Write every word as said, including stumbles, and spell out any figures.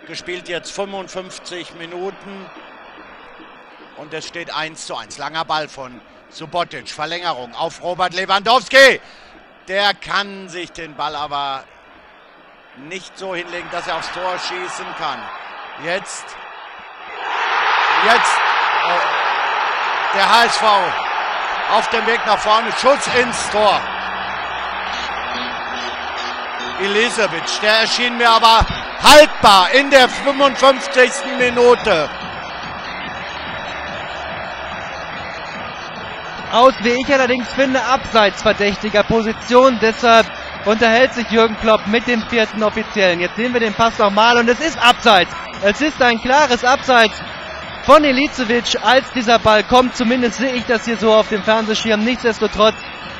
gespielt jetzt fünfundfünfzig Minuten. Und es steht eins zu eins. Langer Ball von Subotic. Verlängerung auf Robert Lewandowski. Der kann sich den Ball aber nicht so hinlegen, dass er aufs Tor schießen kann. Jetzt. Jetzt. Äh, der H S V auf dem Weg nach vorne. Schuss ins Tor. Ilisevic, der erschien mir aber haltbar in der fünfundfünfzigsten Minute. Aus, wie ich allerdings finde, abseits verdächtiger Position. Deshalb unterhält sich Jürgen Klopp mit dem vierten Offiziellen. Jetzt sehen wir den Pass nochmal und es ist abseits. Es ist ein klares Abseits von Ilisevic, als dieser Ball kommt. Zumindest sehe ich das hier so auf dem Fernsehschirm. Nichtsdestotrotz